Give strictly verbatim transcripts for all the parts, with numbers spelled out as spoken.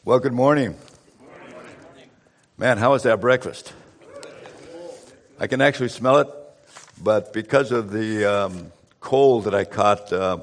Well, good morning. Man, how was that breakfast? I can actually smell it, but because of the um, cold that I caught uh,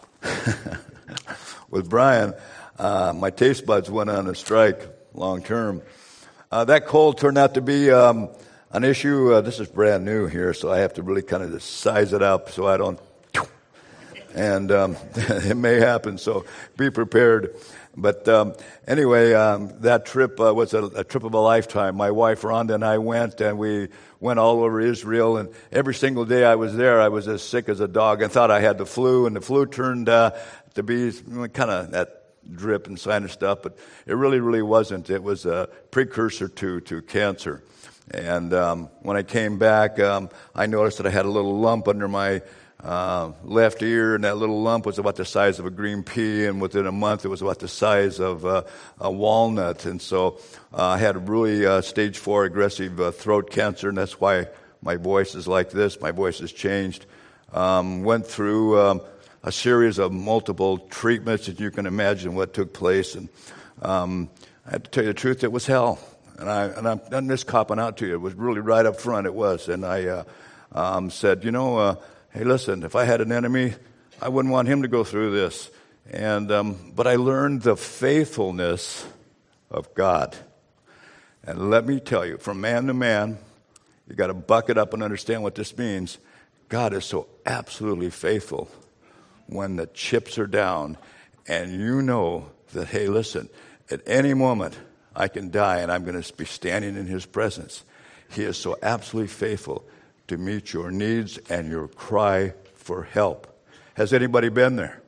with Brian, uh, my taste buds went on a strike long term. Uh, that cold turned out to be um, an issue. Uh, this is brand new here, so I have to really kind of just size it up so I don't. And um, it may happen, so be prepared. But um, anyway, um, that trip uh, was a, a trip of a lifetime. My wife Rhonda and I went, and we went all over Israel. And every single day I was there, I was as sick as a dog and thought I had the flu. And the flu turned uh, to be kind of that drip and sinus stuff, but it really, really wasn't. It was a precursor to to cancer. And um, when I came back, um, I noticed that I had a little lump under my Uh, left ear, and that little lump was about the size of a green pea, and within a month it was about the size of uh, a walnut. And so uh, I had really uh, stage four aggressive uh, throat cancer, and that's why my voice is like this. My voice has changed. Um, went through um, a series of multiple treatments, and you can imagine what took place. And um, I have to tell you the truth, it was hell. And, I, and I'm not just copping out to you. It was really right up front, it was. And I uh, um, said, you know, uh, hey, listen, if I had an enemy, I wouldn't want him to go through this. And um, but I learned the faithfulness of God. And let me tell you, from man to man, you got to buck it up and understand what this means. God is so absolutely faithful when the chips are down and you know that, hey, listen, at any moment I can die and I'm going to be standing in his presence. He is so absolutely faithful to meet your needs and your cry for help. Has anybody been there?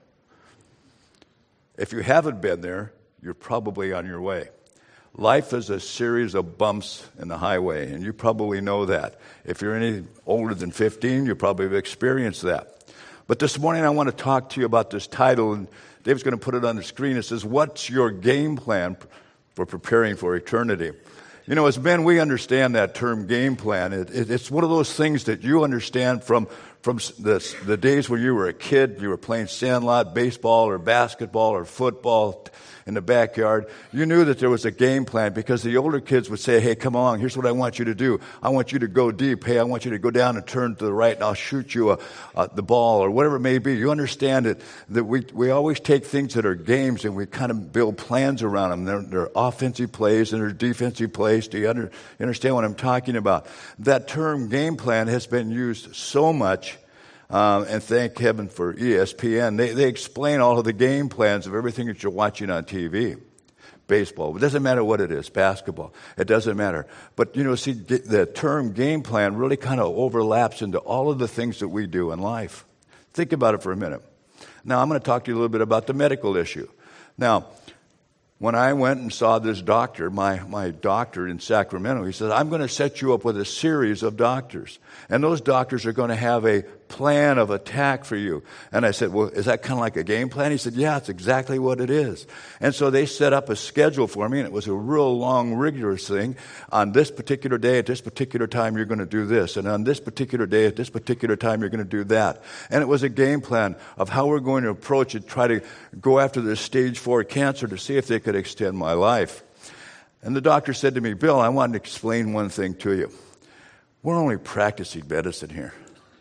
If you haven't been there, you're probably on your way. Life is a series of bumps in the highway, and you probably know that. If you're any older than fifteen, you probably have experienced that. But this morning I want to talk to you about this title, and Dave's going to put it on the screen. It says, what's your game plan for preparing for eternity? You know, as men, we understand that term game plan. It, it, it's one of those things that you understand from from the, the days when you were a kid, you were playing sandlot, baseball, or basketball, or football in the backyard. You knew that there was a game plan because the older kids would say, hey, come along, here's what I want you to do. I want you to go deep. Hey, I want you to go down and turn to the right, and I'll shoot you a, a, the ball, or whatever it may be. You understand it, that we, we always take things that are games and we kind of build plans around them. They're, they're offensive plays and they're defensive plays. Do you, under, you understand what I'm talking about? That term game plan has been used so much. Um, and thank heaven for E S P N. They, they explain all of the game plans of everything that you're watching on T V. Baseball. It doesn't matter what it is. Basketball. It doesn't matter. But, you know, see, the term game plan really kind of overlaps into all of the things that we do in life. Think about it for a minute. Now, I'm going to talk to you a little bit about the medical issue. Now, when I went and saw this doctor, my, my doctor in Sacramento, he said, I'm going to set you up with a series of doctors. And those doctors are going to have a plan of attack for you. And I said, well, is that kind of like a game plan? He said, yeah, it's exactly what it is. And so they set up a schedule for me, and it was a real long, rigorous thing. On this particular day, at this particular time, you're going to do this. And on this particular day, at this particular time, you're going to do that. And it was a game plan of how we're going to approach it, try to go after this stage four cancer to see if they could extend my life. And the doctor said to me, Bill, I want to explain one thing to you. We're only practicing medicine here.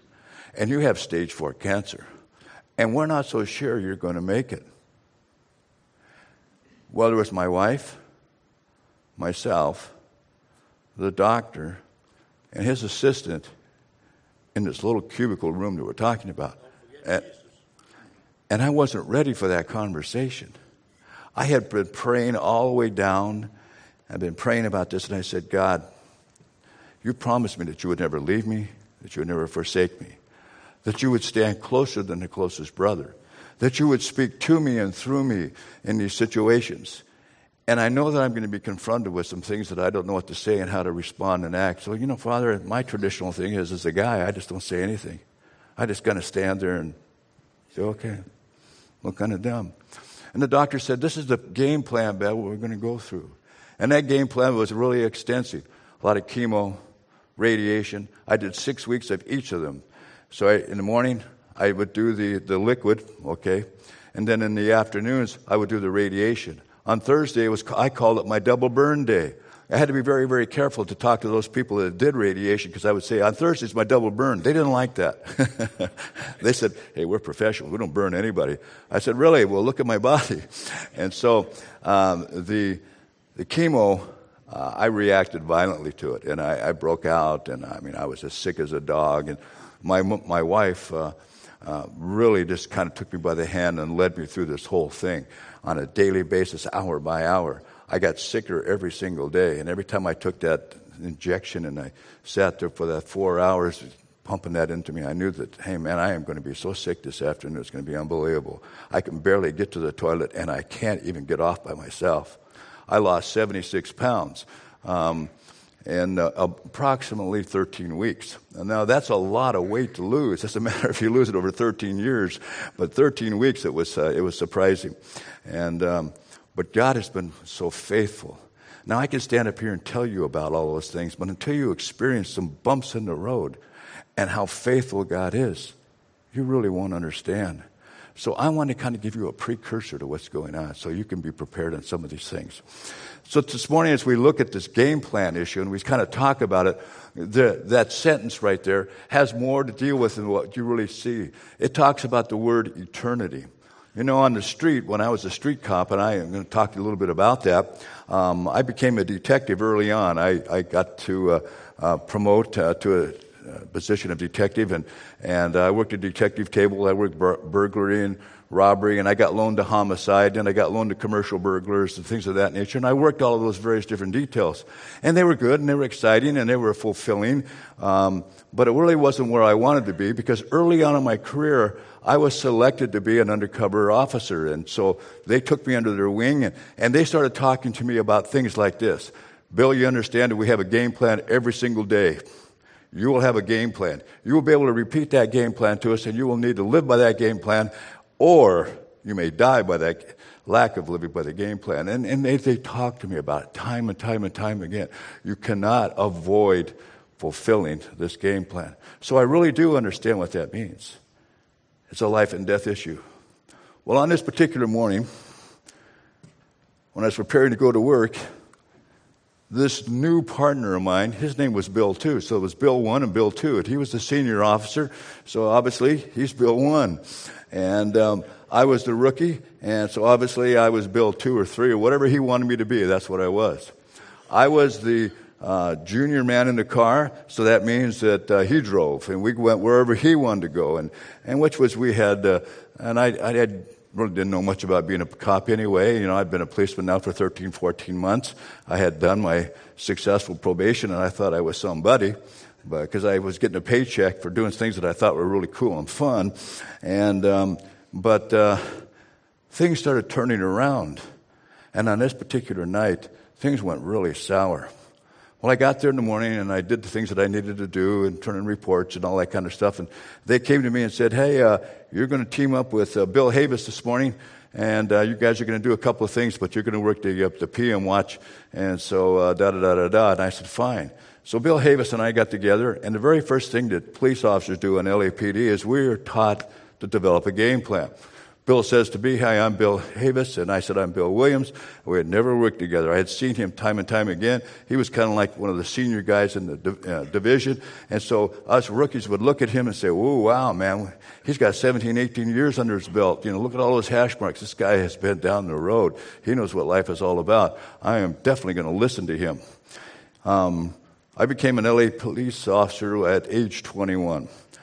And you have stage four cancer. And we're not so sure you're going to make it. Well, it was my wife, myself, the doctor, and his assistant in this little cubicle room that we're talking about. And, and I wasn't ready for that conversation. I had been praying all the way down. I've been praying about this, and I said, God, you promised me that you would never leave me, that you would never forsake me, that you would stand closer than the closest brother, that you would speak to me and through me in these situations. And I know that I'm going to be confronted with some things that I don't know what to say and how to respond and act. So, you know, Father, my traditional thing is, as a guy, I just don't say anything. I just kind of stand there and say, okay, look kind of dumb. And the doctor said, this is the game plan, Bill, what we're going to go through. And that game plan was really extensive. A lot of chemo, radiation. I did six weeks of each of them. So I, in the morning, I would do the, the liquid, okay, and then in the afternoons, I would do the radiation. On Thursday, it was I called it my double burn day. I had to be very, very careful to talk to those people that did radiation because I would say, on Thursday's my double burn. They didn't like that. They said, hey, we're professionals. We don't burn anybody. I said, really? Well, look at my body. And so um, the the chemo, uh, I reacted violently to it. And I, I broke out. And, I mean, I was as sick as a dog. And my, my wife uh, uh, really just kind of took me by the hand and led me through this whole thing on a daily basis, hour by hour. I got sicker every single day, and every time I took that injection and I sat there for that four hours pumping that into me, I knew that, hey, man, I am going to be so sick this afternoon, it's going to be unbelievable. I can barely get to the toilet, and I can't even get off by myself. I lost seventy-six pounds um, in uh, approximately thirteen weeks. And now, that's a lot of weight to lose. It doesn't matter if you lose it over thirteen years, but thirteen weeks, it was, uh, it was surprising. And um But God has been so faithful. Now, I can stand up here and tell you about all those things, but until you experience some bumps in the road and how faithful God is, you really won't understand. So I want to kind of give you a precursor to what's going on so you can be prepared on some of these things. So this morning, as we look at this game plan issue and we kind of talk about it, the, that sentence right there has more to deal with than what you really see. It talks about the word eternity. You know, on the street, when I was a street cop, and I am going to talk to you a little bit about that, um, I became a detective early on. I, I got to uh, uh, promote uh, to a, a position of detective, and, and I worked at detective table. I worked bur- burglary and robbery, and I got loaned to homicide, and I got loaned to commercial burglars and things of that nature, and I worked all of those various different details. And they were good, and they were exciting, and they were fulfilling, um, but it really wasn't where I wanted to be, because early on in my career, I was selected to be an undercover officer, and so they took me under their wing, and, and they started talking to me about things like this. Bill, you understand that we have a game plan every single day. You will have a game plan. You will be able to repeat that game plan to us, and you will need to live by that game plan, or you may die by that lack of living by the game plan. And, and they, they talk to me about it time and time and time again. You cannot avoid fulfilling this game plan. So I really do understand what that means. It's a life and death issue. Well, on this particular morning, when I was preparing to go to work, this new partner of mine, his name was Bill two. So it was Bill one and Bill two. And he was the senior officer, so obviously he's Bill one. And um, I was the rookie, and so obviously I was Bill two or three or whatever he wanted me to be. That's what I was. I was the Uh, junior man in the car, so that means that uh, he drove, and we went wherever he wanted to go, and, and which was we had, uh, and I, I had, really didn't know much about being a cop anyway. You know, I'd been a policeman now for thirteen, fourteen months. I had done my successful probation, and I thought I was somebody, because I was getting a paycheck for doing things that I thought were really cool and fun, and um, but uh, things started turning around, and on this particular night, things went really sour. Well, I got there in the morning, and I did the things that I needed to do and turn in reports and all that kind of stuff. And they came to me and said, hey, uh, you're going to team up with uh, Bill Havis this morning, and uh, you guys are going to do a couple of things, but you're going to work the, uh, the P M watch, and so uh, da-da-da-da-da. And I said, fine. So Bill Havis and I got together, and the very first thing that police officers do in L A P D is we are taught to develop a game plan. Bill says to me, hi, I'm Bill Havis, and I said, I'm Bill Williams. We had never worked together. I had seen him time and time again. He was kind of like one of the senior guys in the uh, division, and so us rookies would look at him and say, oh, wow, man, he's got seventeen, eighteen years under his belt. You know, look at all those hash marks. This guy has been down the road. He knows what life is all about. I am definitely going to listen to him. Um, I became an L A police officer at age twenty-one.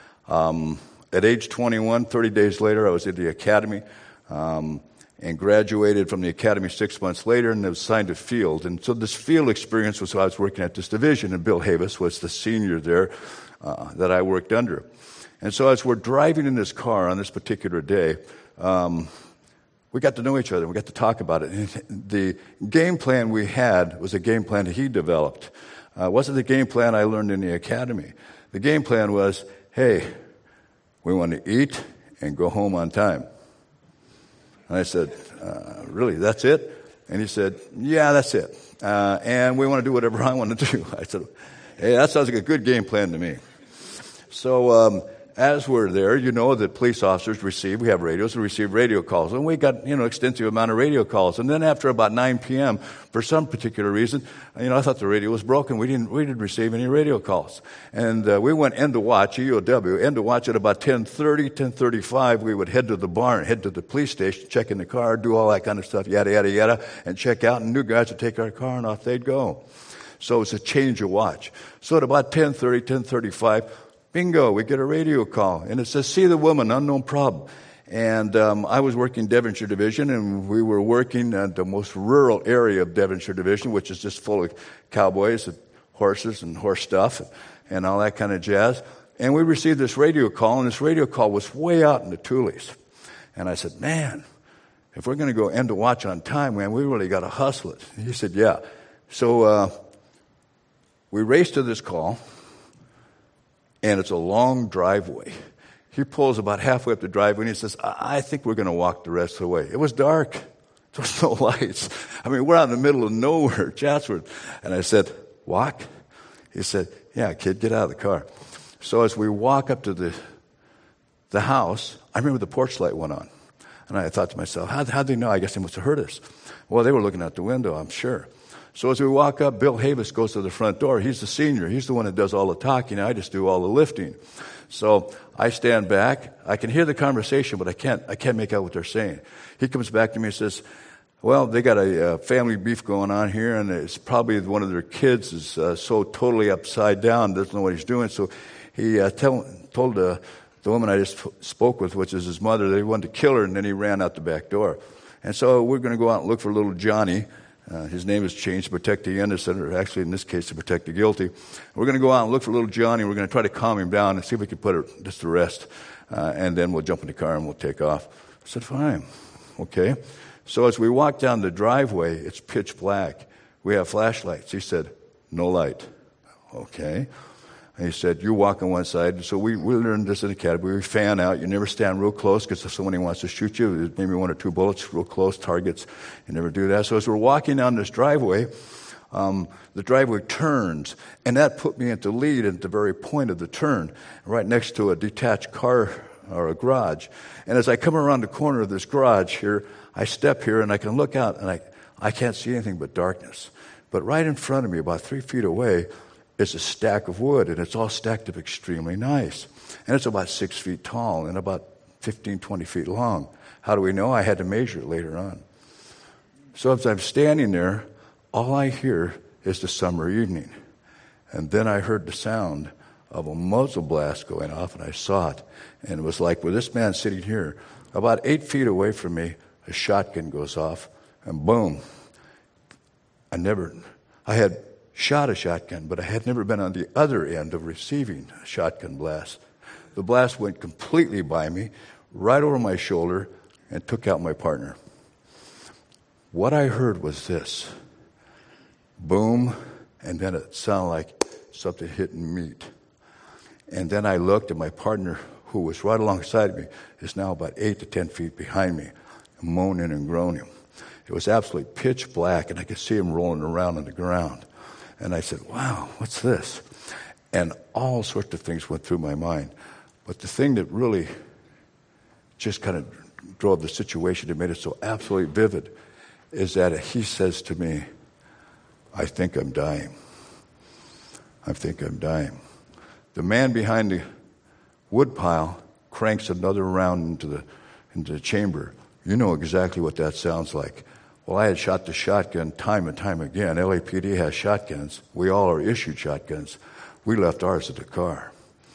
Um At age twenty-one, thirty days later, I was at the academy um, and graduated from the academy six months later, and I was assigned to field. And so this field experience was, so I was working at this division, and Bill Havis was the senior there uh, that I worked under. And so as we're driving in this car on this particular day, um, we got to know each other. We got to talk about it. And the game plan we had was a game plan that he developed. Uh, it wasn't the game plan I learned in the academy. The game plan was, hey, we want to eat and go home on time. And I said, uh, really, that's it? And he said, yeah, that's it. Uh, and we want to do whatever I want to do. I said, hey, that sounds like a good game plan to me. So um, as we're there, you know that police officers receive, we have radios, we receive radio calls. And we got, you know, extensive amount of radio calls. And then after about nine p.m., for some particular reason, you know, I thought the radio was broken. We didn't, we didn't receive any radio calls. And uh, we went end of watch, E O W, end of watch at about ten thirty, ten thirty-five. We would head to the barn, head to the police station, check in the car, do all that kind of stuff, yada, yada, yada, and check out. And new guys would take our car and off they'd go. So it's a change of watch. So at about ten thirty, ten thirty-five, bingo, we get a radio call. And it says, see the woman, unknown problem. And um, I was working Devonshire Division, and we were working at the most rural area of Devonshire Division, which is just full of cowboys and horses and horse stuff and, and all that kind of jazz. And we received this radio call, and this radio call was way out in the Tules. And I said, man, if we're going to go end of watch on time, man, we really got to hustle it. And he said, yeah. So uh, we raced to this call. And it's a long driveway. He pulls about halfway up the driveway, and he says, I, I think we're going to walk the rest of the way. It was dark. There was no lights. I mean, we're out in the middle of nowhere, Chatsworth. And I said, walk? He said, yeah, kid, get out of the car. So as we walk up to the the house, I remember the porch light went on. And I thought to myself, how, how'd they know? I guess they must have heard us. Well, they were looking out the window, I'm sure. So as we walk up, Bill Havis goes to the front door. He's the senior. He's the one that does all the talking. I just do all the lifting. So I stand back. I can hear the conversation, but I can't I can't make out what they're saying. He comes back to me and says, well, they got a uh, family beef going on here, and it's probably one of their kids is uh, so totally upside down, doesn't know what he's doing. So he uh, tell, told uh, the woman I just spoke with, which is his mother, that he wanted to kill her, and then he ran out the back door. And so we're going to go out and look for little Johnny. Uh, his name has changed to protect the innocent, or actually in this case to protect the guilty. We're going to go out and look for little Johnny. We're going to try to calm him down and see if we can put her just to rest. Uh, and then we'll jump in the car and we'll take off. I said, fine. Okay. So as we walk down the driveway, it's pitch black. We have flashlights. He said, no light. Okay. And he said, you walk on one side. So we, we learned this in the academy. We fan out. You never stand real close because if somebody wants to shoot you, there's maybe one or two bullets, real close targets. You never do that. So as we're walking down this driveway, um, the driveway turns. And that put me into lead at the very point of the turn, right next to a detached car or a garage. And as I come around the corner of this garage here, I step here and I can look out and I, I can't see anything but darkness. But right in front of me, about three feet away, is a stack of wood, and it's all stacked up extremely nice. And it's about six feet tall and about fifteen, twenty feet long. How do we know? I had to measure it later on. So as I'm standing there, all I hear is the summer evening. And then I heard the sound of a muzzle blast going off, and I saw it. And it was like, with this man sitting here, about eight feet away from me, a shotgun goes off, and boom. I never, I had shot a shotgun, but I had never been on the other end of receiving a shotgun blast. The blast went completely by me, right over my shoulder, and took out my partner. What I heard was this. Boom, and then it sounded like something hitting meat. And then I looked, and my partner, who was right alongside me, is now about eight to ten feet behind me, moaning and groaning. It was absolutely pitch black, and I could see him rolling around on the ground. And I said, wow, what's this? And all sorts of things went through my mind. But the thing that really just kind of drove the situation that made it so absolutely vivid is that he says to me, I think I'm dying. I think I'm dying. The man behind the woodpile cranks another round into the, into the chamber. You know exactly what that sounds like. Well, I had shot the shotgun time and time again. L A P D has shotguns. We all are issued shotguns. We left ours at the car.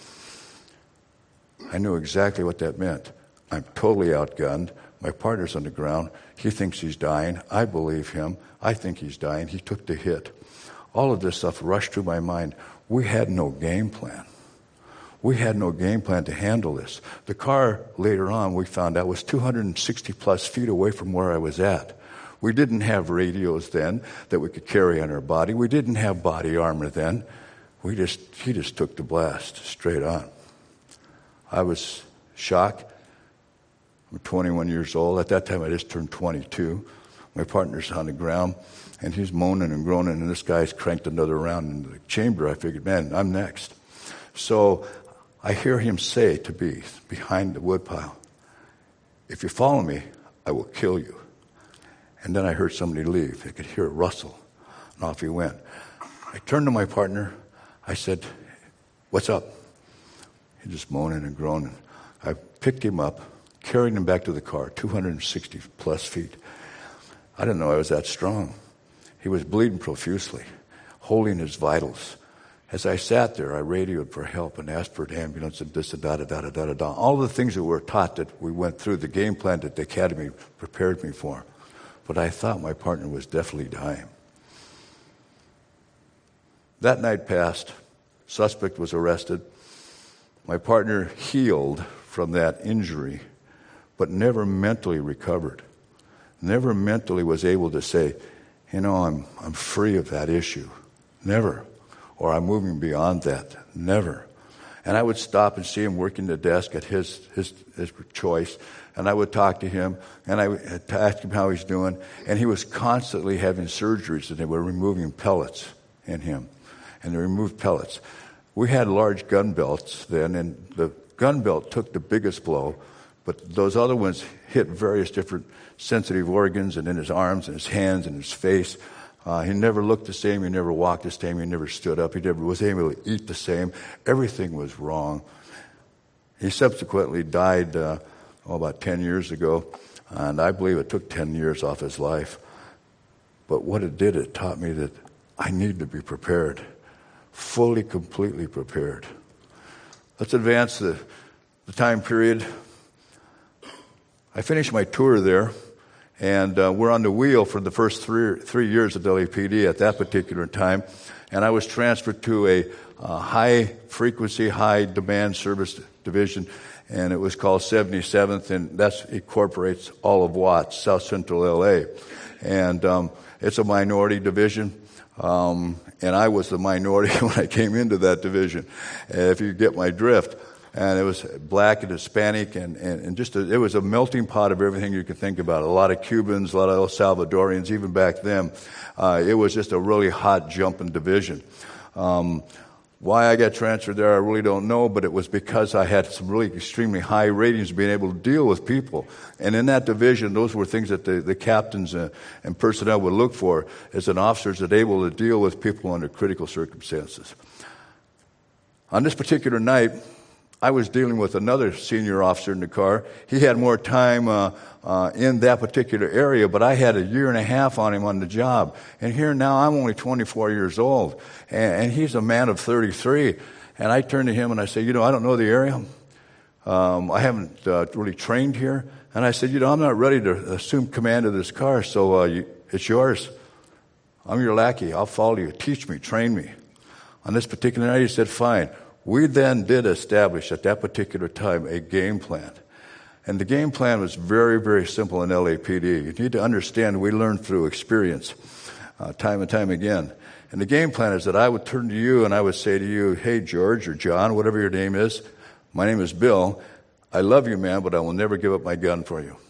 I knew exactly what that meant. I'm totally outgunned. My partner's on the ground. He thinks he's dying. I believe him. I think he's dying. He took the hit. All of this stuff rushed through my mind. We had no game plan. We had no game plan to handle this. The car, later on, we found out, was two hundred sixty plus feet away from where I was at. We didn't have radios then that we could carry on our body. We didn't have body armor then. We just, he just took the blast straight on. I was shocked. I'm twenty-one years old. At that time, I just turned twenty-two. My partner's on the ground, and he's moaning and groaning, and this guy's cranked another round into the chamber. I figured, man, I'm next. So I hear him say to be behind the woodpile, "If you follow me, I will kill you." And then I heard somebody leave. I could hear a rustle, and off he went. I turned to my partner. I said, "What's up?" He just moaning and groaning. I picked him up, carried him back to the car, two hundred sixty plus feet. I didn't know I was that strong. He was bleeding profusely, holding his vitals. As I sat there, I radioed for help and asked for an ambulance and this and da da da da da da. All the things that we were taught that we went through, the game plan that the academy prepared me for. But I thought my partner was definitely dying. That night passed. Suspect was arrested. My partner healed from that injury, but never mentally recovered. Never mentally was able to say, you know, I'm I'm free of that issue. Never. Or I'm moving beyond that. Never. And I would stop and see him working the desk at his his, his choice, and I would talk to him, and I would ask him how he's doing, and he was constantly having surgeries, and they were removing pellets in him, and they removed pellets. We had large gun belts then, and the gun belt took the biggest blow, but those other ones hit various different sensitive organs, and in his arms, and his hands, and his face. Uh, he never looked the same. He never walked the same. He never stood up. He never was able to eat the same. Everything was wrong. He subsequently died uh, oh, about ten years ago, and I believe it took ten years off his life. But what it did, it taught me that I need to be prepared, fully, completely prepared. Let's advance the, the time period. I finished my tour there. And uh, we're on the wheel for the first three three years of L A P D at that particular time. And I was transferred to a uh, high-frequency, high-demand service division, and it was called seventy-seventh, and that incorporates all of Watts, South Central L A. And um, it's a minority division, um, and I was the minority when I came into that division, if you get my drift. And it was black and Hispanic, and, and, and just a, it was a melting pot of everything you could think about. A lot of Cubans, a lot of El Salvadorians, even back then. Uh, it was just a really hot jumping division. Um, why I got transferred there, I really don't know, but it was because I had some really extremely high ratings being able to deal with people. And in that division, those were things that the, the captains uh, and personnel would look for as an officer, that able to deal with people under critical circumstances. On this particular night, I was dealing with another senior officer in the car. He had more time uh, uh, in that particular area, but I had a year and a half on him on the job. And here now I'm only twenty-four years old, and, and he's a man of thirty-three. And I turned to him and I said, you know, I don't know the area. Um, I haven't uh, really trained here. And I said, you know, I'm not ready to assume command of this car, so uh, you, it's yours. I'm your lackey. I'll follow you. Teach me. Train me. On this particular night, he said, fine. We then did establish at that particular time a game plan. And the game plan was very, very simple in L A P D. You need to understand we learned through experience uh, time and time again. And the game plan is that I would turn to you and I would say to you, hey, George or John, whatever your name is, my name is Bill. I love you, man, but I will never give up my gun for you.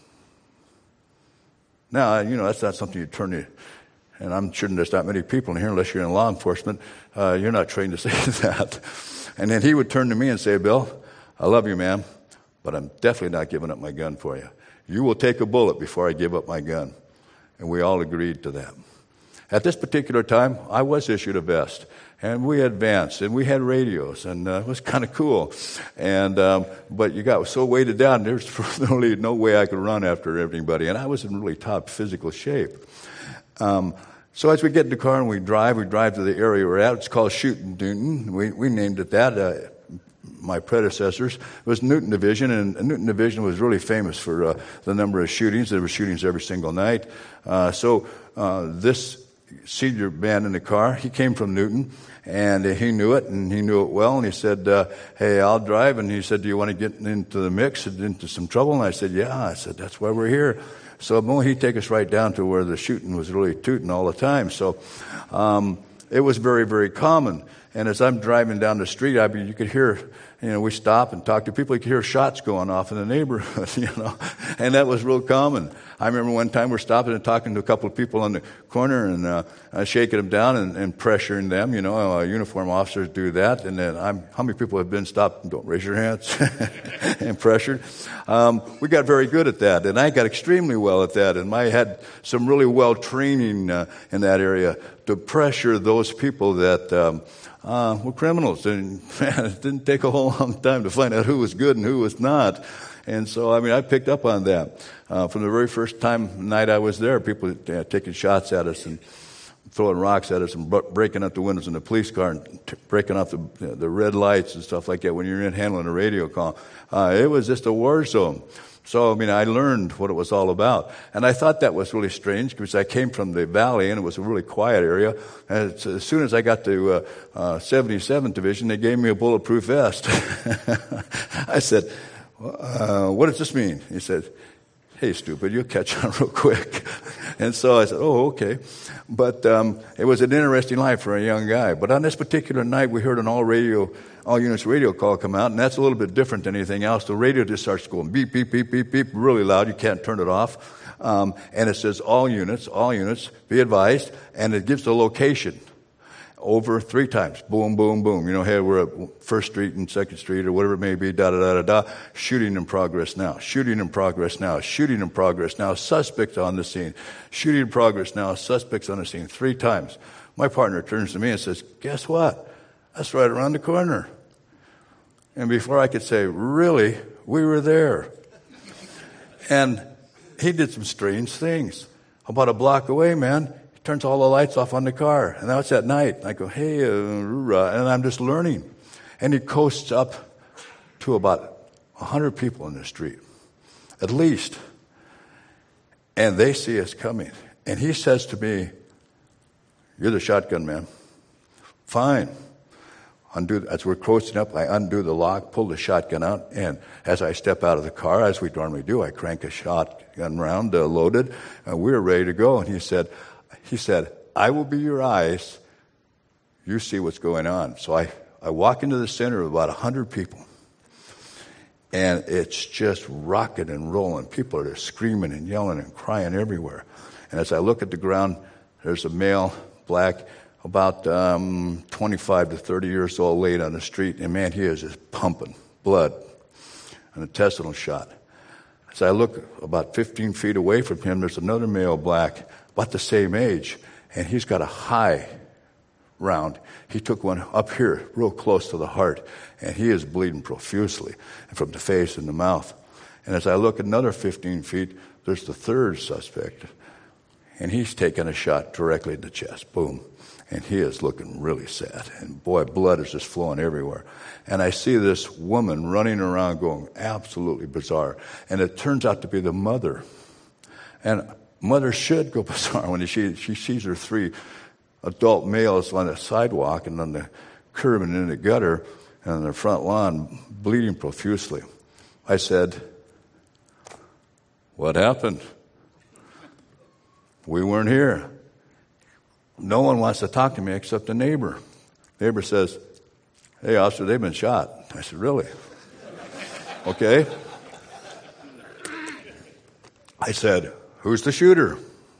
Now, you know, that's not something you turn to. And I'm sure there's not many people in here, unless you're in law enforcement, uh, you're not trained to say that. And then he would turn to me and say, Bill, I love you, man, but I'm definitely not giving up my gun for you. You will take a bullet before I give up my gun. And we all agreed to that. At this particular time, I was issued a vest. And we advanced, and we had radios, and uh, it was kind of cool. And um, but you got so weighted down, there's really no way I could run after everybody. And I was in really top physical shape. Um So as we get in the car and we drive, we drive to the area we're at. It's called Shooting Newton. We we named it that. Uh, my predecessors. It was Newton Division, and Newton Division was really famous for uh, the number of shootings. There were shootings every single night. Uh, so uh, this senior man in the car, he came from Newton, and he knew it, and he knew it well. And he said, uh, hey, I'll drive. And he said, do you want to get into the mix and into some trouble? And I said, yeah. I said, that's why we're here. So boom, he'd take us right down to where the shooting was really tooting all the time. So um, it was very, very common. And as I'm driving down the street, I mean, you could hear, you know, we stop and talk to people. You could hear shots going off in the neighborhood, you know, and that was real common. I remember one time we're stopping and talking to a couple of people on the corner and uh, uh, shaking them down and, and pressuring them. You know, uh, uniform officers do that. And then I'm, how many people have been stopped? Don't raise your hands. And pressured. Um, we got very good at that, and I got extremely well at that. And I had some really well training uh, in that area to pressure those people that um, uh, were criminals. And man, it didn't take a whole long time to find out who was good and who was not. And so, I mean, I picked up on that. Uh, from the very first time night I was there, people uh, taking shots at us and throwing rocks at us and b- breaking up the windows in the police car and t- breaking off the, you know, the red lights and stuff like that when you're in handling a radio call. Uh, it was just a war zone. So, I mean, I learned what it was all about. And I thought that was really strange because I came from the valley and it was a really quiet area. And as soon as I got to uh, uh, seventy-seventh Division, they gave me a bulletproof vest. I said, uh, what does this mean? He said, hey, stupid, you'll catch on real quick. And so I said, oh, okay. But um, it was an interesting life for a young guy. But on this particular night, we heard an all radio, all units radio call come out, and that's a little bit different than anything else. The radio just starts going beep, beep, beep, beep, beep, really loud. You can't turn it off. Um, and it says all units, all units, be advised, and it gives the location. Over three times. Boom, boom, boom. You know, hey, we're at First Street and Second Street or whatever it may be, da, da, da, da, da. Shooting in progress now. Shooting in progress now. Shooting in progress now. Suspects on the scene. Shooting in progress now. Suspects on the scene. Three times. My partner turns to me and says, guess what? That's right around the corner. And before I could say, really, we were there. And he did some strange things. About a block away, man, turns all the lights off on the car. And now it's at night. And I go, hey, uh, and I'm just learning. And he coasts up to about one hundred people in the street, at least. And they see us coming. And he says to me, you're the shotgun man. Fine. Undo, as we're coasting up, I undo the lock, pull the shotgun out, and as I step out of the car, as we normally do, I crank a shotgun round, uh, loaded, and we were ready to go. And he said, He said, I will be your eyes. You see what's going on. So I, I walk into the center of about one hundred people. And it's just rocking and rolling. People are just screaming and yelling and crying everywhere. And as I look at the ground, there's a male, black, about um, twenty-five to thirty years old, laid on the street. And man, he is just pumping blood. An intestinal shot. As I look about fifteen feet away from him, there's another male, black, about the same age, and he's got a high round. He took one up here, real close to the heart, and he is bleeding profusely from the face and the mouth. And as I look another fifteen feet, there's the third suspect, and he's taking a shot directly in the chest. Boom. And he is looking really sad. And boy, blood is just flowing everywhere. And I see this woman running around going absolutely bizarre. And it turns out to be the mother. And mother should go bizarre when she, she sees her three adult males on the sidewalk and on the curb and in the gutter and on the front lawn bleeding profusely. I said, what happened? We weren't here. No one wants to talk to me except the neighbor. Neighbor says, hey, officer, they've been shot. I said, really? Okay. I said, who's the shooter?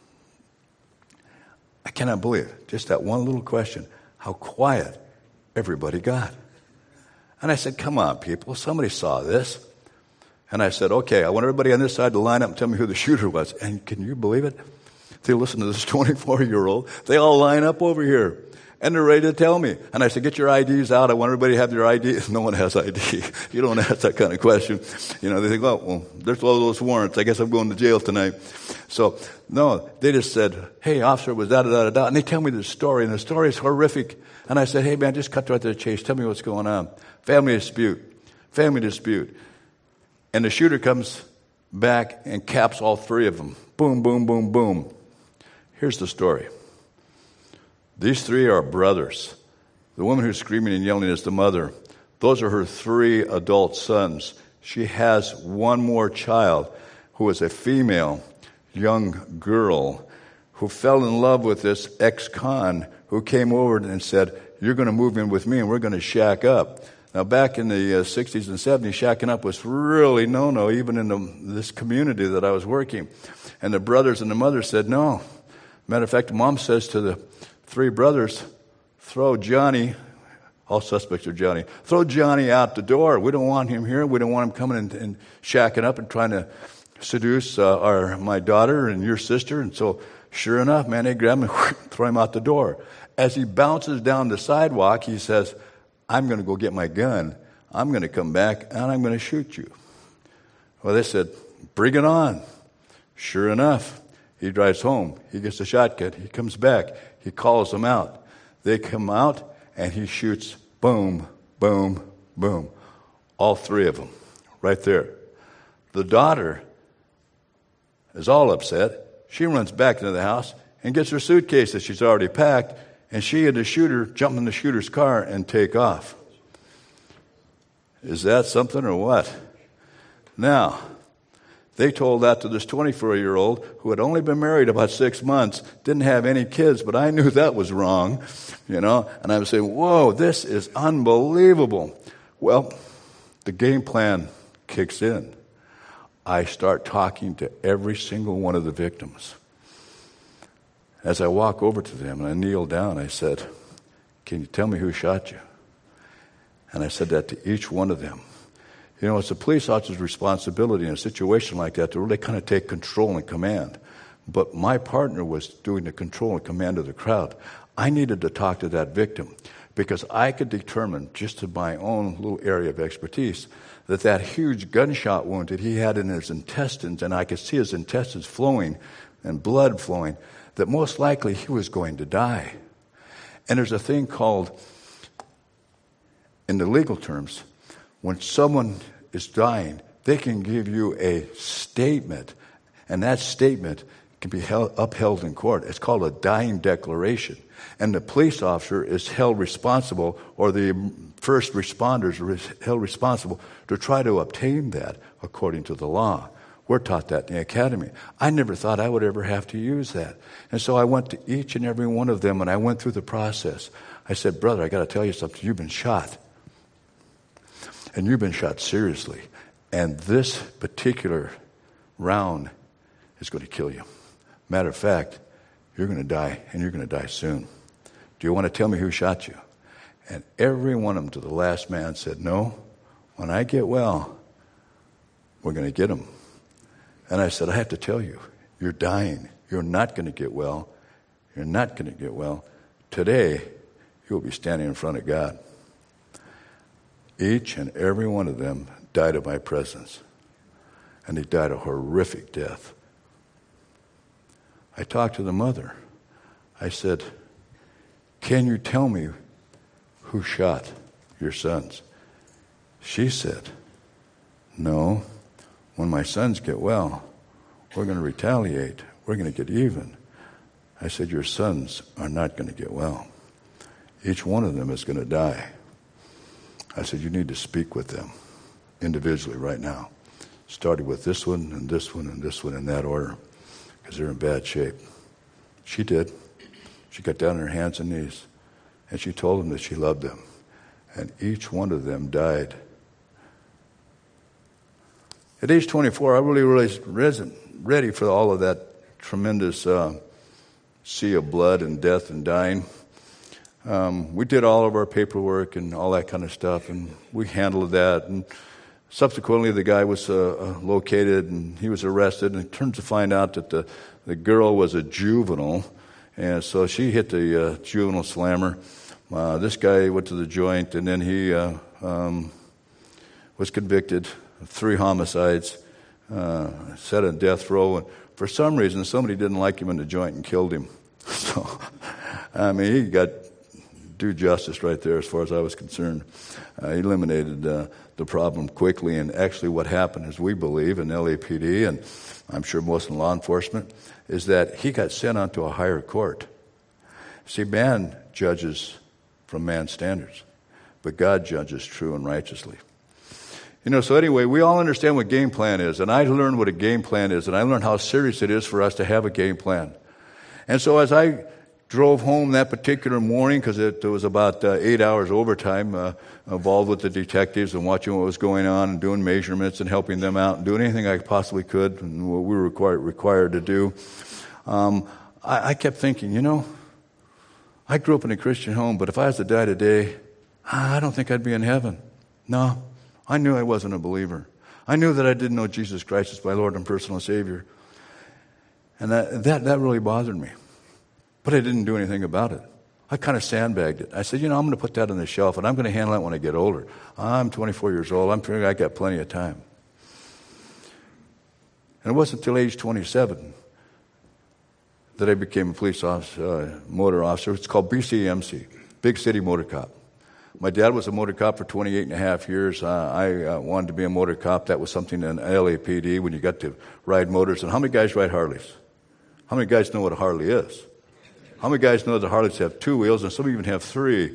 I cannot believe it. Just that one little question, how quiet everybody got. And I said, come on, people. Somebody saw this. And I said, okay, I want everybody on this side to line up and tell me who the shooter was. And can you believe it? They listen to this twenty-four-year-old. They all line up over here. And they're ready to tell me. And I said, get your I Ds out. I want everybody to have their I D. No one has I D. You don't ask that kind of question. You know, they think, oh, well, there's all those warrants. I guess I'm going to jail tonight. So, no, they just said, hey, officer, was da da da da. And they tell me the story. And the story is horrific. And I said, hey, man, just cut right to the chase. Tell me what's going on. Family dispute. Family dispute. And the shooter comes back and caps all three of them. Boom, boom, boom, boom. Here's the story. These three are brothers. The woman who's screaming and yelling is the mother. Those are her three adult sons. She has one more child who is a female young girl who fell in love with this ex-con who came over and said, you're going to move in with me and we're going to shack up. Now, back in the uh, sixties and seventies, shacking up was really no-no, even in the, this community that I was working. And the brothers and the mother said, no. Matter of fact, the mom says to the three brothers, throw Johnny, all suspects are Johnny, throw Johnny out the door. We don't want him here. We don't want him coming and, and shacking up and trying to seduce uh, our my daughter and your sister. And so, sure enough, man, they grab him and throw him out the door. As he bounces down the sidewalk, he says, I'm going to go get my gun. I'm going to come back, and I'm going to shoot you. Well, they said, bring it on. Sure enough, he drives home. He gets a shotgun. He comes back. He calls them out. They come out, and he shoots, boom, boom, boom. All three of them, right there. The daughter is all upset. She runs back into the house and gets her suitcase that she's already packed, and she and the shooter jump in the shooter's car and take off. Is that something or what? Now, they told that to this twenty-four-year-old who had only been married about six months, didn't have any kids, but I knew that was wrong, you know, and I was saying, whoa, this is unbelievable. Well, the game plan kicks in. I start talking to every single one of the victims. As I walk over to them and I kneel down, I said, can you tell me who shot you? And I said that to each one of them. You know, it's a police officer's responsibility in a situation like that to really kind of take control and command. But my partner was doing the control and command of the crowd. I needed to talk to that victim because I could determine, just in my own little area of expertise, that that huge gunshot wound that he had in his intestines, and I could see his intestines flowing and blood flowing, that most likely he was going to die. And there's a thing called, in the legal terms, when someone is dying, they can give you a statement, and that statement can be held, upheld in court. It's called a dying declaration. And the police officer is held responsible, or the first responders are held responsible to try to obtain that according to the law. We're taught that in the academy. I never thought I would ever have to use that. And so I went to each and every one of them, and I went through the process. I said, brother, I got to tell you something. You've been shot. And you've been shot seriously. And this particular round is going to kill you. Matter of fact, you're going to die, and you're going to die soon. Do you want to tell me who shot you? And every one of them, to the last man, said, no, when I get well, we're going to get him. And I said, I have to tell you, you're dying. You're not going to get well. You're not going to get well. Today, you'll be standing in front of God. Each and every one of them died of my presence. And they died a horrific death. I talked to the mother. I said, can you tell me who shot your sons? She said, no. When my sons get well, we're going to retaliate. We're going to get even. I said, your sons are not going to get well. Each one of them is going to die. I said, you need to speak with them individually right now. Started with this one and this one and this one in that order because they're in bad shape. She did. She got down on her hands and knees and she told them that she loved them. And each one of them died. At age twenty-four, I really, really wasn't ready for all of that tremendous uh, sea of blood and death and dying. Um, we did all of our paperwork and all that kind of stuff, and we handled that. And subsequently, the guy was uh, located, and he was arrested. And it turns to find out that the, the girl was a juvenile, and so she hit the uh, juvenile slammer. Uh, this guy went to the joint, and then he uh, um, was convicted of three homicides, uh, set on death row. And for some reason, somebody didn't like him in the joint and killed him. So, I mean, he got due justice right there as far as I was concerned. Uh, he eliminated uh, the problem quickly, and actually what happened is we believe in L A P D, and I'm sure most in law enforcement, is that he got sent on to a higher court. See, man judges from man's standards, but God judges true and righteously. You know, so anyway, we all understand what game plan is, and I learned what a game plan is, and I learned how serious it is for us to have a game plan. And so as I drove home that particular morning because it, it was about uh, eight hours overtime uh, involved with the detectives and watching what was going on and doing measurements and helping them out and doing anything I possibly could and what we were required, required to do. Um, I, I kept thinking, you know, I grew up in a Christian home, but if I was to die today, I don't think I'd be in heaven. No, I knew I wasn't a believer. I knew that I didn't know Jesus Christ as my Lord and personal Savior. And that, that, that really bothered me. But I didn't do anything about it. I kind of sandbagged it. I said, you know, I'm going to put that on the shelf, and I'm going to handle it when I get older. I'm twenty-four years old. I'm pretty, I got plenty of time. And it wasn't until age twenty-seven that I became a police officer, uh, motor officer. It's called B C M C, Big City Motor Cop. My dad was a motor cop for twenty-eight and a half years. Uh, I uh, wanted to be a motor cop. That was something in L A P D when you got to ride motors. And how many guys ride Harleys? How many guys know what a Harley is? How many guys know that Harleys have two wheels, and some even have three?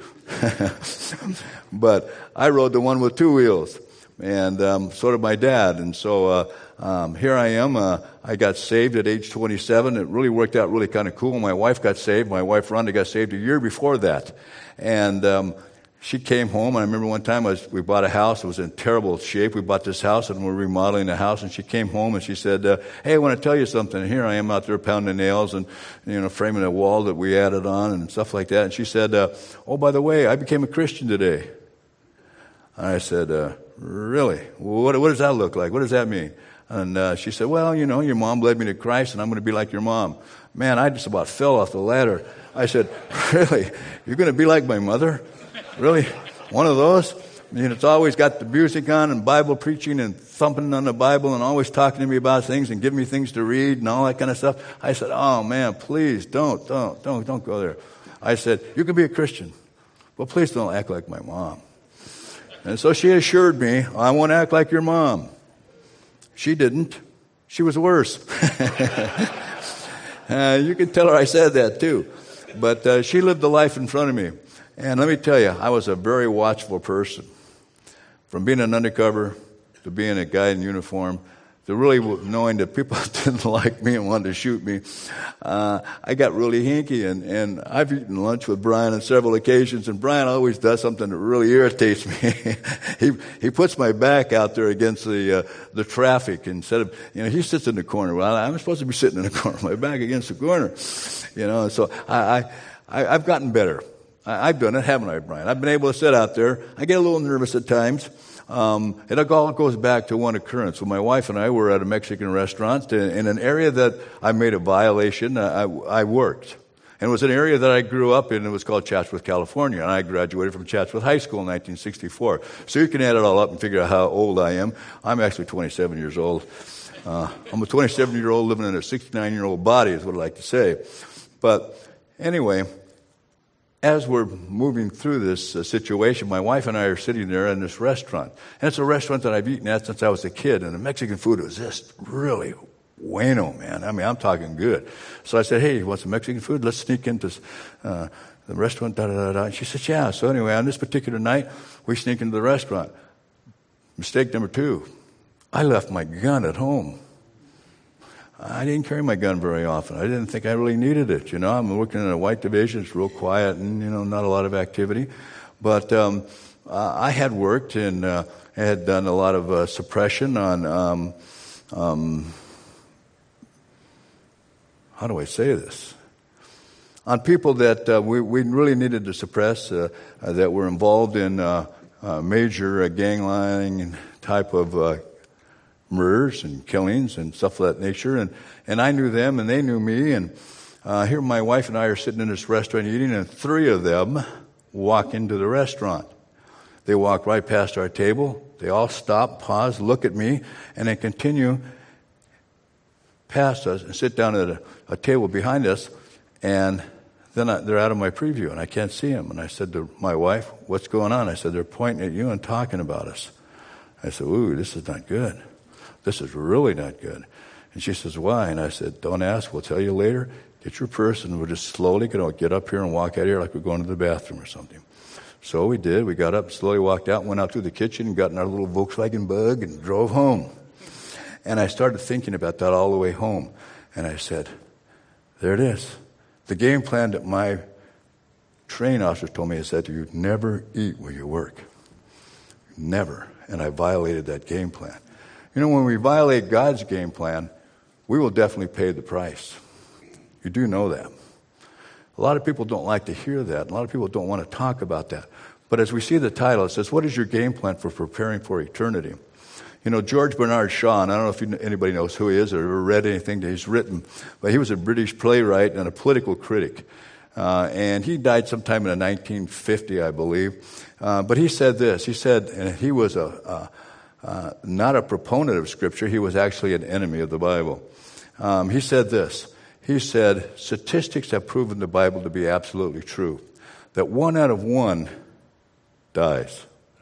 But I rode the one with two wheels, and um, so did my dad. And so uh, um, here I am. Uh, I got saved at age twenty-seven. It really worked out really kind of cool. My wife got saved. My wife, Rhonda, got saved a year before that. And um, she came home, and I remember one time I was, we bought a house. It was in terrible shape. We bought this house, and we're remodeling the house. And she came home, and she said, uh, hey, I want to tell you something. And here I am out there pounding nails and, you know, framing a wall that we added on and stuff like that. And she said, uh, oh, by the way, I became a Christian today. And I said, uh, really? What, what does that look like? What does that mean? And uh, she said, well, you know, your mom led me to Christ, and I'm going to be like your mom. Man, I just about fell off the ladder. I said, really? You're going to be like my mother? Really? One of those? I mean, it's always got the music on and Bible preaching and thumping on the Bible and always talking to me about things and giving me things to read and all that kind of stuff. I said, oh, man, please don't, don't, don't, don't go there. I said, you can be a Christian, but please don't act like my mom. And so she assured me, I won't act like your mom. She didn't. She was worse. uh, you can tell her I said that too. But uh, she lived the life in front of me. And let me tell you, I was a very watchful person. From being an undercover to being a guy in uniform to really knowing that people didn't like me and wanted to shoot me, uh, I got really hinky. And, and I've eaten lunch with Brian on several occasions, and Brian always does something that really irritates me. he he puts my back out there against the uh, the traffic instead of, you know, he sits in the corner. Well, I'm supposed to be sitting in the corner, my back against the corner. You know, so I, I, I I've gotten better. I've done it, haven't I, Brian? I've been able to sit out there. I get a little nervous at times. Um, it all goes back to one occurrence. When my wife and I were at a Mexican restaurant in an area that I made a violation, I, I worked. And it was an area that I grew up in. It was called Chatsworth, California. And I graduated from Chatsworth High School in nineteen sixty-four. So you can add it all up and figure out how old I am. I'm actually twenty-seven years old. Uh, I'm a twenty-seven-year-old living in a sixty-nine-year-old body is what I like to say. But anyway, as we're moving through this uh, situation, my wife and I are sitting there in this restaurant. And it's a restaurant that I've eaten at since I was a kid. And the Mexican food was just really bueno, man. I mean, I'm talking good. So I said, hey, you want some Mexican food? Let's sneak into uh, the restaurant, da, da, da, da. And she said, yeah. So anyway, on this particular night, we sneak into the restaurant. Mistake number two, I left my gun at home. I didn't carry my gun very often. I didn't think I really needed it. You know, I'm working in a white division. It's real quiet and, you know, not a lot of activity. But um, uh, I had worked and uh, had done a lot of uh, suppression on, um, um, how do I say this? On people that uh, we, we really needed to suppress, uh, uh, that were involved in uh, uh, major uh, ganglining type of uh murders and killings and stuff of that nature. And, and I knew them and they knew me. And uh, here my wife and I are sitting in this restaurant eating, and three of them walk into the restaurant. They walk right past our table. They all stop, pause, look at me, and then continue past us and sit down at a, a table behind us. And then I, they're out of my preview and I can't see them. And I said to my wife, what's going on? I said, they're pointing at you and talking about us. I said, ooh, this is not good. This is really not good. And she says, why? And I said, don't ask. We'll tell you later. Get your purse, and we're just slowly going to get up here and walk out here like we're going to the bathroom or something. So we did. We got up, slowly walked out, went out through the kitchen, and got in our little Volkswagen Bug and drove home. And I started thinking about that all the way home. And I said, there it is. The game plan that my training officer told me is that you never eat where you work. Never. And I violated that game plan. You know, when we violate God's game plan, we will definitely pay the price. You do know that. A lot of people don't like to hear that. A lot of people don't want to talk about that. But as we see the title, it says, what is your game plan for preparing for eternity? You know, George Bernard Shaw, and I don't know if you, anybody knows who he is or ever read anything that he's written, but he was a British playwright and a political critic. Uh, and he died sometime in nineteen fifty, I believe. Uh, but he said this. He said, and he was a, a uh, not a proponent of Scripture. He was actually an enemy of the Bible. Um, he said this. He said, statistics have proven the Bible to be absolutely true, that one out of one dies.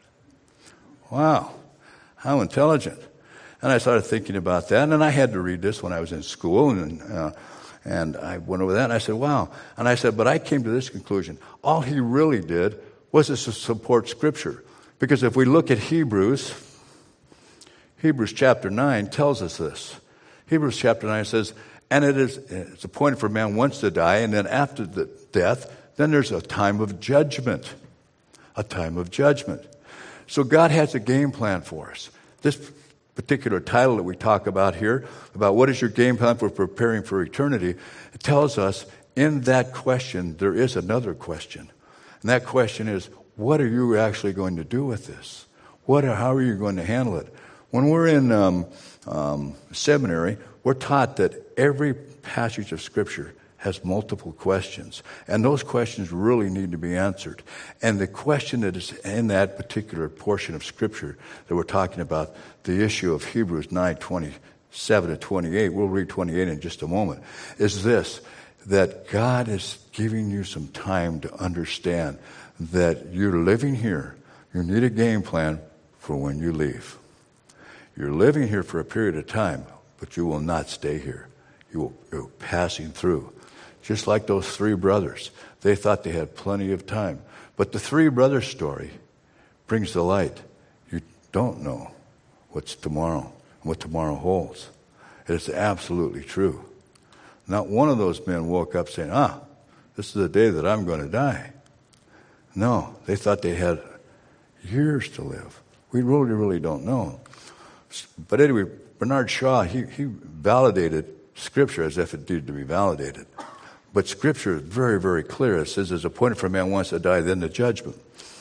Wow, how intelligent. And I started thinking about that, and I had to read this when I was in school, and uh, and I went over that, and I said, wow. And I said, but I came to this conclusion. All he really did was to support Scripture. Because if we look at Hebrews, Hebrews chapter nine tells us this. Hebrews chapter nine says, and it is it's appointed for man once to die, and then after the death, then there's a time of judgment. A time of judgment. So God has a game plan for us. This particular title that we talk about here, about what is your game plan for preparing for eternity, it tells us in that question there is another question. And that question is, what are you actually going to do with this? What? Are, how are you going to handle it? When we're in um, um, seminary, we're taught that every passage of Scripture has multiple questions. And those questions really need to be answered. And the question that is in that particular portion of Scripture that we're talking about, the issue of Hebrews nine, twenty-seven to twenty-eight, we'll read twenty-eight in just a moment, is this, that God is giving you some time to understand that you're living here. You need a game plan for when you leave. You're living here for a period of time, but you will not stay here. You will, you're passing through. Just like those three brothers. They thought they had plenty of time. But the three brothers story brings the light. You don't know what's tomorrow, what tomorrow holds. It is absolutely true. Not one of those men woke up saying, ah, this is the day that I'm going to die. No, they thought they had years to live. We really, really don't know. But anyway, Bernard Shaw, he, he validated Scripture as if it needed to be validated. But Scripture is very, very clear. It says, there's appointed for man once to die, then the judgment.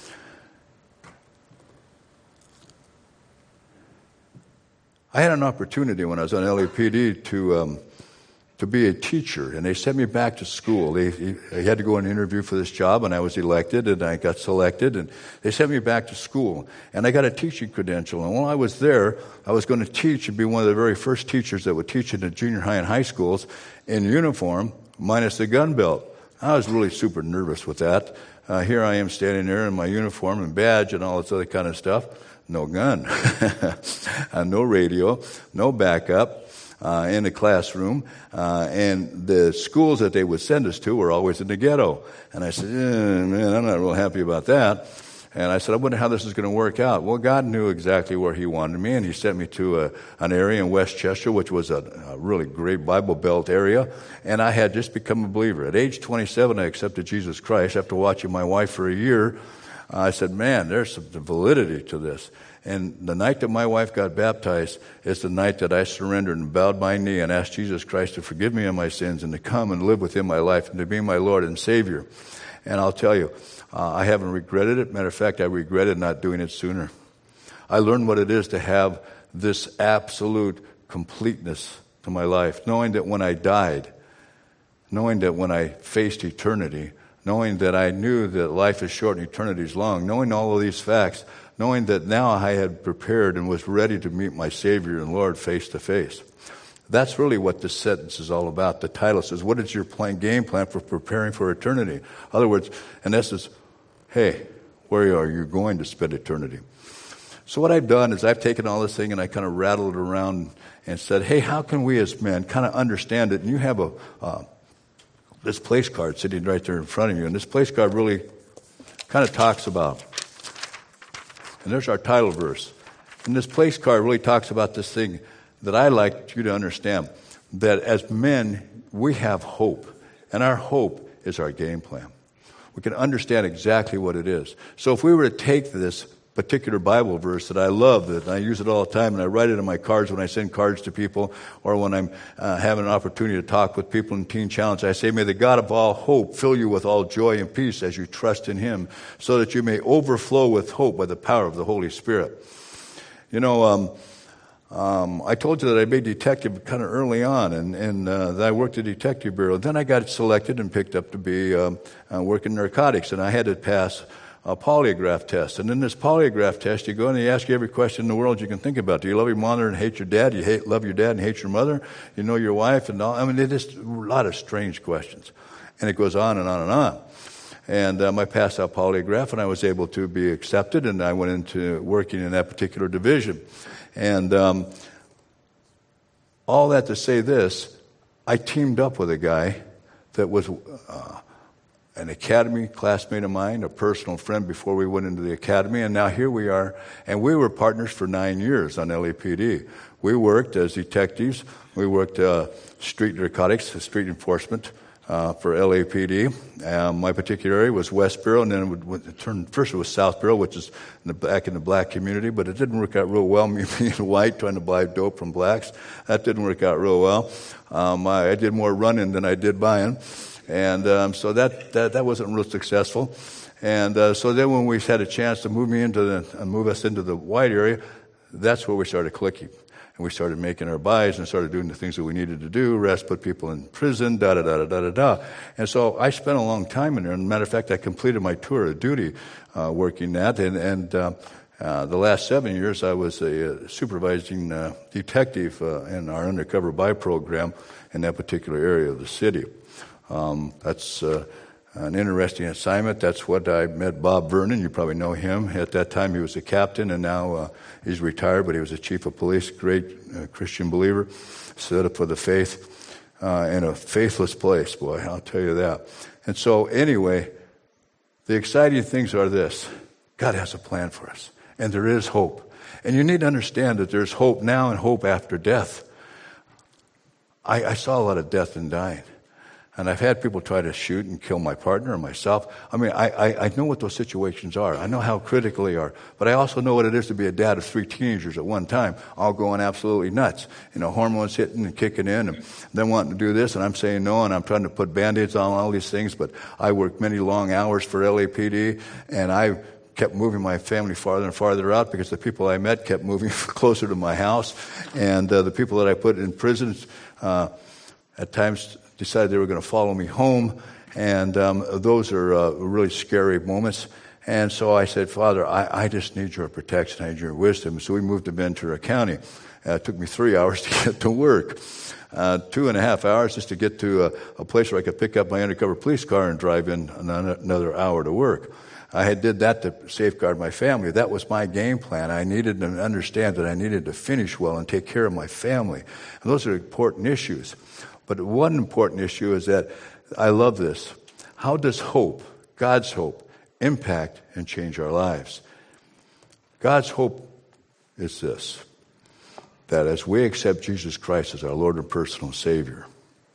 I had an opportunity when I was on L A P D to um, to be a teacher, and they sent me back to school. They, they I had to go and interview for this job, and I was elected, and I got selected, and they sent me back to school. And I got a teaching credential, and while I was there, I was going to teach and be one of the very first teachers that would teach in the junior high and high schools in uniform, minus the gun belt. I was really super nervous with that. Uh, here I am standing there in my uniform and badge and all this other kind of stuff. No gun, uh, no radio, no backup uh, in the classroom. Uh, and the schools that they would send us to were always in the ghetto. And I said, eh, man, I'm not real happy about that. And I said, I wonder how this is going to work out. Well, God knew exactly where He wanted me, and He sent me to a, an area in Westchester, which was a, a really great Bible Belt area. And I had just become a believer. At age twenty-seven, I accepted Jesus Christ. After watching my wife for a year, uh, I said, man, there's some validity to this. And the night that my wife got baptized is the night that I surrendered and bowed my knee and asked Jesus Christ to forgive me of my sins and to come and live within my life and to be my Lord and Savior. And I'll tell you, Uh, I haven't regretted it. Matter of fact, I regretted not doing it sooner. I learned what it is to have this absolute completeness to my life, knowing that when I died, knowing that when I faced eternity, knowing that I knew that life is short and eternity is long, knowing all of these facts, knowing that now I had prepared and was ready to meet my Savior and Lord face to face. That's really what this sentence is all about. The title says, what is your plan, game plan for preparing for eternity? In other words, in essence, hey, where are you going to spend eternity? So what I've done is I've taken all this thing and I kind of rattled it around and said, hey, how can we as men kind of understand it? And you have a uh, this place card sitting right there in front of you, and this place card really kind of talks about, and there's our title verse. And this place card really talks about this thing that I like you to understand, that as men, we have hope. And our hope is our game plan. We can understand exactly what it is. So if we were to take this particular Bible verse that I love, that I use it all the time, and I write it in my cards when I send cards to people, or when I'm uh, having an opportunity to talk with people in Teen Challenge, I say, may the God of all hope fill you with all joy and peace as you trust in Him, so that you may overflow with hope by the power of the Holy Spirit. You know, um, um, I told you that I made detective kind of early on, and, and uh, that I worked at the Detective Bureau. Then I got selected and picked up to be um, uh, working narcotics, and I had to pass a polygraph test. And in this polygraph test, you go and they ask you every question in the world you can think about. Do you love your mother and hate your dad? Do you hate, love your dad and hate your mother? You know your wife and all. I mean, it's just a lot of strange questions. And it goes on and on and on. And um, I passed that polygraph, and I was able to be accepted, and I went into working in that particular division. And um, all that to say this, I teamed up with a guy that was uh, an academy classmate of mine, a personal friend before we went into the academy, and now here we are. And we were partners for nine years on L A P D. We worked as detectives. We worked uh, street narcotics, street enforcement uh, for L A P D. Um, my particular area was West Bureau, and then it, would, it turned, first it was South Bureau, which is in the, back in the black community, but it didn't work out real well, me being white, trying to buy dope from blacks. That didn't work out real well. Um, I, I did more running than I did buying. And um, so that, that that wasn't real successful. And uh, so then when we had a chance to move me into the uh, move us into the white area, that's where we started clicking. And we started making our buys and started doing the things that we needed to do, arrest, put people in prison, da da da da da da da. And so I spent a long time in there. And as a matter of fact, I completed my tour of duty uh, working that. And, and uh, uh, the last seven years, I was a, a supervising uh, detective uh, in our undercover buy program in that particular area of the city. Um, that's uh, an interesting assignment. That's what I met Bob Vernon. You probably know him. At that time, he was a captain, and now uh, he's retired, but he was a chief of police, great uh, Christian believer, stood up for the faith uh, in a faithless place, boy, I'll tell you that. And so anyway, the exciting things are this. God has a plan for us, and there is hope. And you need to understand that there's hope now and hope after death. I, I saw a lot of death and dying. And I've had people try to shoot and kill my partner or myself. I mean, I, I, I know what those situations are. I know how critical they are. But I also know what it is to be a dad of three teenagers at one time, all going absolutely nuts. You know, hormones hitting and kicking in, and then wanting to do this, and I'm saying no, and I'm trying to put Band-Aids on all these things. But I worked many long hours for L A P D, and I kept moving my family farther and farther out because the people I met kept moving closer to my house. And uh, the people that I put in prisons uh, at times decided they were going to follow me home, and um, those are uh, really scary moments. And so I said, Father, I, I just need your protection, I need your wisdom. So we moved to Ventura County. Uh, it took me three hours to get to work, uh, two and a half hours just to get to a, a place where I could pick up my undercover police car and drive in another hour to work. I had did that to safeguard my family. That was my game plan. I needed to understand that I needed to finish well and take care of my family. And those are important issues. But one important issue is that I love this. How does hope, God's hope, impact and change our lives? God's hope is this, that as we accept Jesus Christ as our Lord and personal Savior,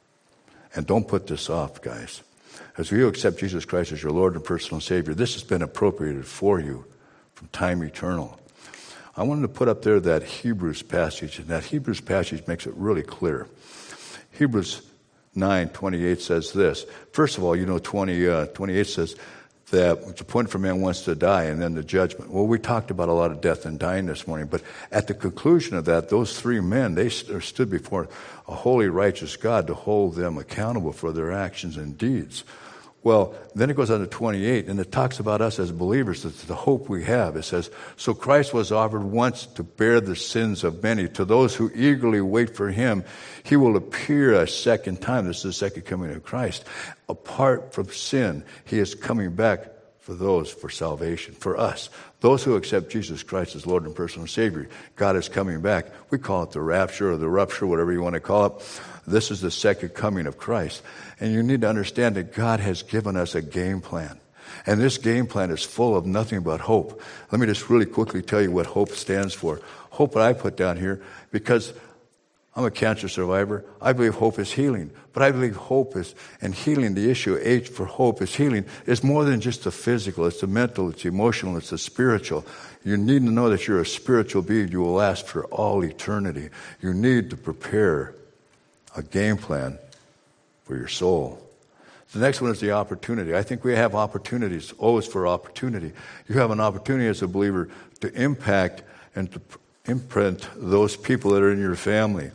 and don't put this off, guys, as you accept Jesus Christ as your Lord and personal Savior, this has been appropriated for you from time eternal. I wanted to put up there that Hebrews passage, and that Hebrews passage makes it really clear. Hebrews nine twenty-eight says this. First of all, you know, twenty, uh, twenty-eight says that it's appointed for man once to die and then the judgment. Well, we talked about a lot of death and dying this morning, but at the conclusion of that, those three men, they stood before a holy, righteous God to hold them accountable for their actions and deeds. Well, then it goes on to twenty-eight, and it talks about us as believers, that's the hope we have. It says, so Christ was offered once to bear the sins of many. To those who eagerly wait for him, he will appear a second time. This is the second coming of Christ. Apart from sin, he is coming back for those for salvation, for us. Those who accept Jesus Christ as Lord and personal Savior, God is coming back. We call it the rapture or the rupture, whatever you want to call it. This is the second coming of Christ. And you need to understand that God has given us a game plan. And this game plan is full of nothing but hope. Let me just really quickly tell you what hope stands for. Hope that I put down here, because I'm a cancer survivor. I believe hope is healing. But I believe hope is, and healing, the issue, H for hope is healing, is more than just the physical. It's the mental, it's the emotional, it's the spiritual. You need to know that you're a spiritual being. You will last for all eternity. You need to prepare a game plan for your soul. The next one is the opportunity. I think we have opportunities. O is for opportunity. You have an opportunity as a believer to impact and to imprint those people that are in your family.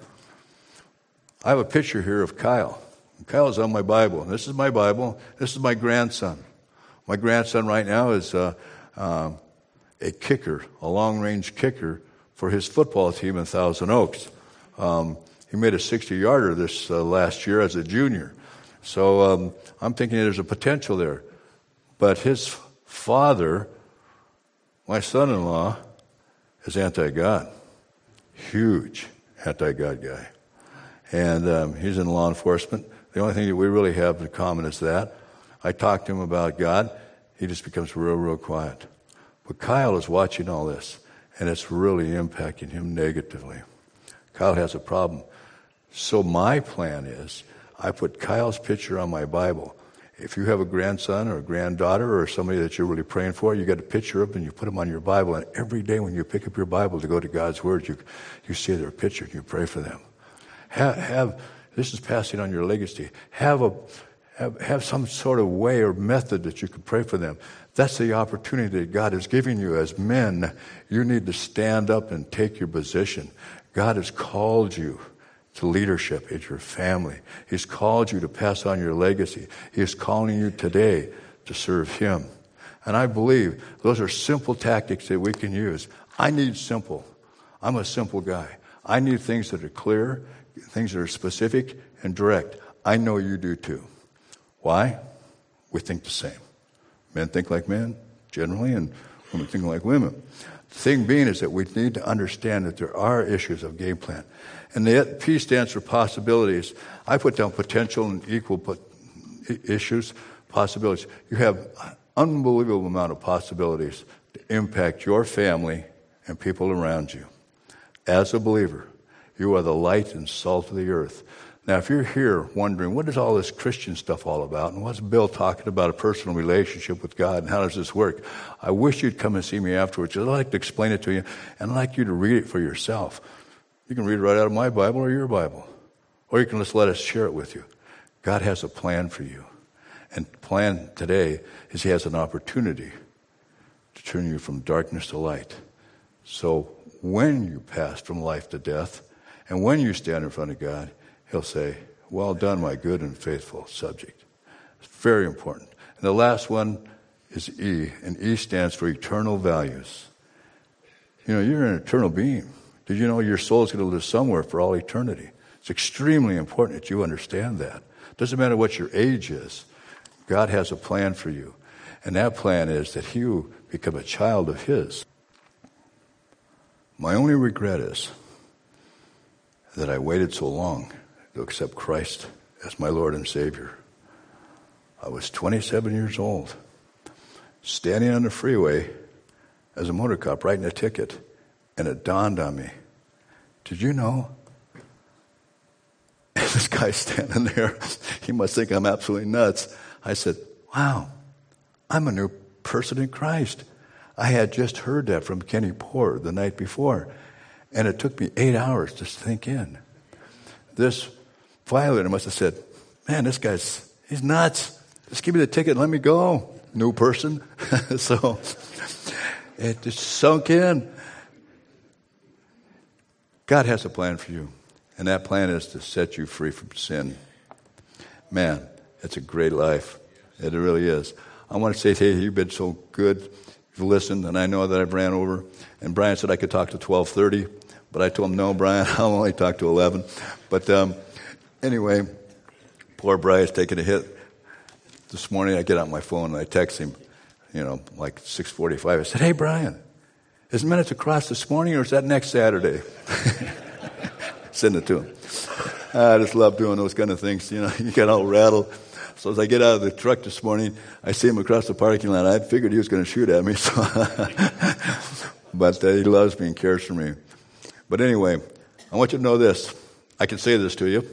I have a picture here of Kyle. Kyle's on my Bible. This is my Bible. This is my grandson. My grandson right now is uh, uh, a kicker, a long-range kicker for his football team in Thousand Oaks. Um, he made a sixty-yarder this uh, last year as a junior. So um, I'm thinking there's a potential there. But his father, my son-in-law, is anti-God. Huge anti-God guy. And um, he's in law enforcement. The only thing that we really have in common is that. I talk to him about God. He just becomes real, real quiet. But Kyle is watching all this, and it's really impacting him negatively. Kyle has a problem. So my plan is, I put Kyle's picture on my Bible. If you have a grandson or a granddaughter or somebody that you're really praying for, you get a picture of them and you put them on your Bible. And every day when you pick up your Bible to go to God's Word, you you see their picture and you pray for them. Have, have this is passing on your legacy. Have a have, have some sort of way or method that you can pray for them. That's the opportunity that God is giving you as men. You need to stand up and take your position. God has called you to leadership in your family. He's called you to pass on your legacy. He is calling you today to serve Him. And I believe those are simple tactics that we can use. I need simple. I'm a simple guy. I need things that are clear, things that are specific and direct. I know you do too. Why? We think the same. Men think like men, generally, and women think like women. The thing being is that we need to understand that there are issues of game plan. And the P stands for possibilities. I put down potential and equal po- issues, possibilities. You have an unbelievable amount of possibilities to impact your family and people around you. As a believer, you are the light and salt of the earth. Now, if you're here wondering, what is all this Christian stuff all about? And what's Bill talking about a personal relationship with God? And how does this work? I wish you'd come and see me afterwards. I'd like to explain it to you. And I'd like you to read it for yourself. You can read it right out of my Bible or your Bible. Or you can just let us share it with you. God has a plan for you. And the plan today is He has an opportunity to turn you from darkness to light. So when you pass from life to death, and when you stand in front of God, He'll say, well done, my good and faithful subject. It's very important. And the last one is E, and E stands for eternal values. You know, you're an eternal being. Did you know your soul is going to live somewhere for all eternity? It's extremely important that you understand that. It doesn't matter what your age is. God has a plan for you. And that plan is that you become a child of His. My only regret is that I waited so long to accept Christ as my Lord and Savior. I was twenty-seven years old, standing on the freeway as a motor cop writing a ticket, and it dawned on me, did you know? This guy's standing there, he must think I'm absolutely nuts. I said, wow, I'm a new person in Christ. I had just heard that from Kenny Poor the night before, and it took me eight hours to sink in. This violator must have said, man, this guy's, he's nuts. Just give me the ticket and let me go. New person. So it just sunk in. God has a plan for you, and that plan is to set you free from sin. Man, it's a great life. It really is. I want to say to you, you've been so good. You've listened, and I know that I've ran over. And Brian said I could talk to twelve thirty, but I told him, no, Brian, I'll only talk to eleven. But um, anyway, poor Brian's taking a hit. This morning I get out my phone and I text him, you know, like six forty-five. I said, hey, Brian, is Minutes Across this morning or is that next Saturday? Send it to him. I just love doing those kind of things. You know, you get all rattled. So as I get out of the truck this morning, I see him across the parking lot. I figured he was going to shoot at me. So but uh, he loves me and cares for me. But anyway, I want you to know this. I can say this to you.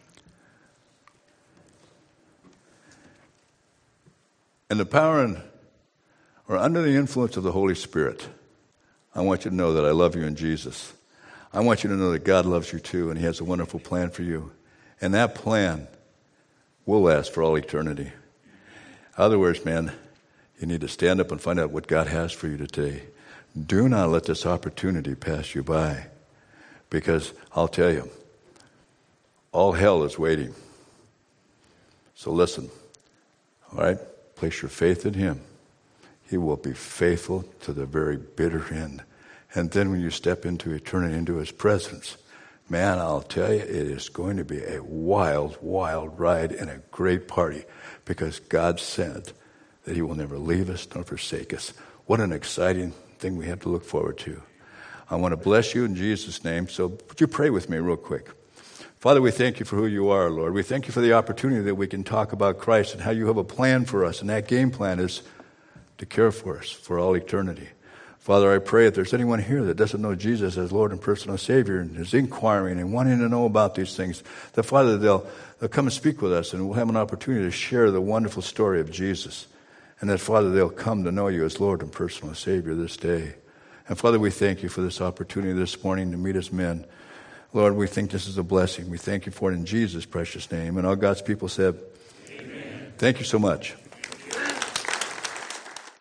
In the power and, or under the influence of the Holy Spirit, I want you to know that I love you in Jesus. I want you to know that God loves you too, and He has a wonderful plan for you. And that plan will last for all eternity. In other words, man, you need to stand up and find out what God has for you today. Do not let this opportunity pass you by. Because I'll tell you, all hell is waiting. So listen, all right? Place your faith in Him. He will be faithful to the very bitter end. And then when you step into eternity, into His presence, man, I'll tell you, it is going to be a wild, wild ride and a great party, because God said that He will never leave us nor forsake us. What an exciting thing we have to look forward to. I want to bless you in Jesus' name. So would you pray with me real quick? Father, we thank you for who you are, Lord. We thank you for the opportunity that we can talk about Christ and how you have a plan for us. And that game plan is to care for us for all eternity. Father, I pray if there's anyone here that doesn't know Jesus as Lord and personal Savior and is inquiring and wanting to know about these things, that, Father, they'll, they'll come and speak with us, and we'll have an opportunity to share the wonderful story of Jesus. And that, Father, they'll come to know you as Lord and personal Savior this day. And, Father, we thank you for this opportunity this morning to meet as men. Lord, we think this is a blessing. We thank you for it in Jesus' precious name. And all God's people said, amen. Thank you so much.